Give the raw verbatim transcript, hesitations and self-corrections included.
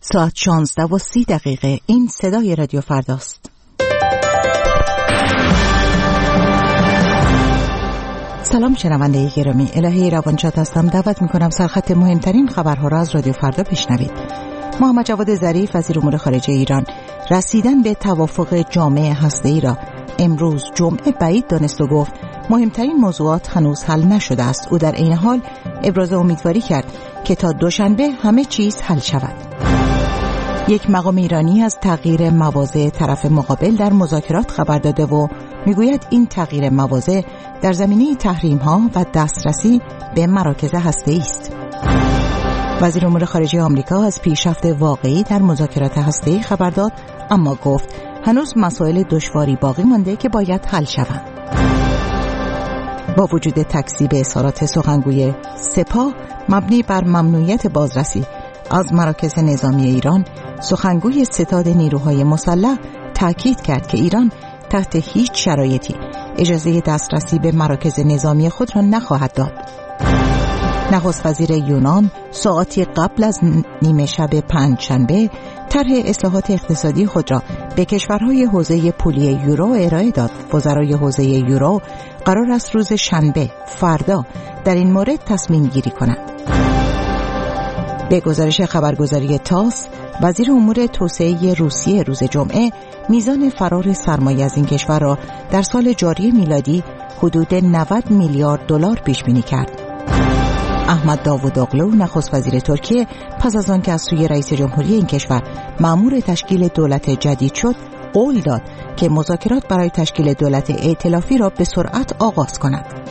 ساعت شانزده و سی دقیقه. این صدای رادیو فرداست. سلام شنونده گرامی، الهی روانشاد هستم. دعوت میکنم سرخط مهمترین خبرها را از رادیو فردا بشنوید. محمد جواد ظریف وزیر امور خارجه ایران رسیدن به توافق جامع هسته‌ای را امروز جمعه بعید دانست و گفت مهمترین موضوعات هنوز حل نشده است. او در این حال ابراز امیدواری کرد که تا دوشنبه همه چیز حل شود. یک مقام ایرانی از تغییر مواضع طرف مقابل در مذاکرات خبر داده و میگوید این تغییر مواضع در زمینه تحریم‌ها و دسترسی به مراکز هسته‌ای است. وزیر امور خارجه آمریکا از پیشرفت واقعی در مذاکرات هسته‌ای خبر داد، اما گفت هنوز مسائل دشواری باقی مانده که باید حل شوند. با وجود تکذیب اظهارات سخنگوی سپاه مبنی بر ممنوعیت بازرسی از مراکز نظامی ایران، سخنگوی ستاد نیروهای مسلح تاکید کرد که ایران تحت هیچ شرایطی اجازه دسترسی به مراکز نظامی خود را نخواهد داد. نخست وزیر یونان ساعاتی قبل از نیمه شب پنجشنبه طرح اصلاحات اقتصادی خود را به کشورهای حوزه پولی یورو ارائه داد. وزرای حوزه یورو قرار است روز شنبه فردا در این مورد تصمیم گیری کنند. به گزارش خبرگزاری تاس، وزیر امور توسعه روسیه روز جمعه میزان فرار سرمایه از این کشور را در سال جاری میلادی حدود نود میلیارد دلار پیش بینی کرد. احمد داوودوغلو نخست وزیر ترکیه پس از آن که از سوی رئیس جمهوری این کشور مأمور تشکیل دولت جدید شد، قول داد که مذاکرات برای تشکیل دولت ائتلافی را به سرعت آغاز کند.